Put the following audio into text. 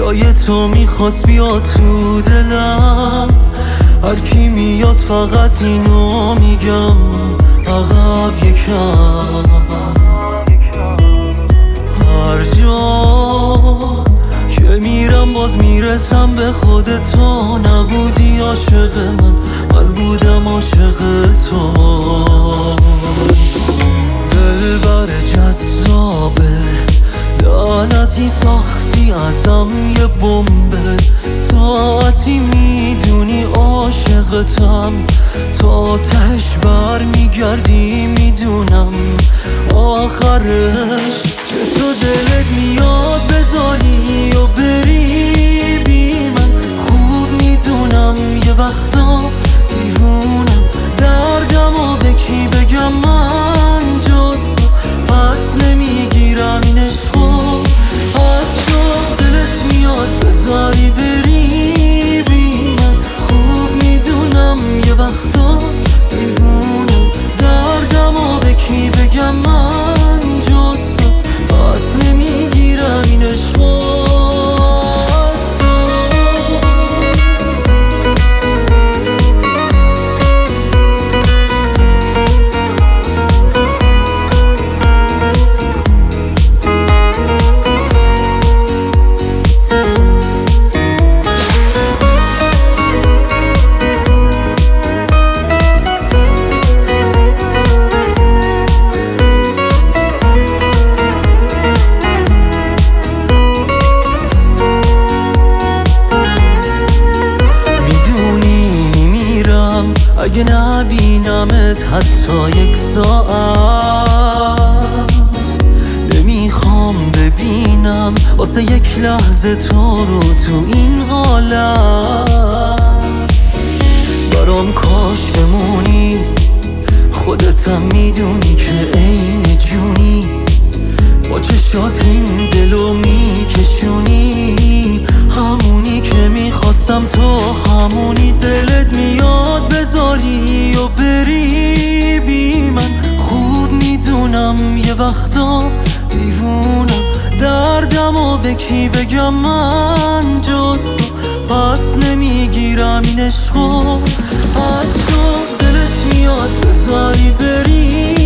جای تو میخواست بیاد تو دلم. هر کی میاد فقط اینو میگم، عقب یکم. هر جا که میرم باز میرسم به خودت. تو نبودی عاشق من بودم عاشق تو. دلبر جذابه، لعنتی ساختی ازم یه بمبه. ساعتی میدونی عاشقتم، تا تهش بر میگردی میدونم. آخرش چطور دلت میاد بذاری و بری بی من. خوب میدونم یه وقتا دیوونم، دردم و به کی بگم من جز تو. پس نمیگیرم این عشقو از تو. دلت میاد بذاری بری بی من. خوب میدونم یه وقتا دیوونم، دردم و به کی بگم من جز تو. پس نمیگیرم این عشقو. اگه نبینمت حتی یک ساعت، نمیخوام ببینم واسه یک لحظه تو رو تو این حالت. برام کاش بمونی، خودتم میدونی که عین جونی. با چشات این دلو میکشونی، همونی که میخواستم تو همونی. دلت میاد بذاری و بری بی من. خوب میدونم یه وقتا دیوونم، دردم و به کی بگم من جز تو. پس نمیگیرم این عشقو از تو. دلت میاد بذاری بری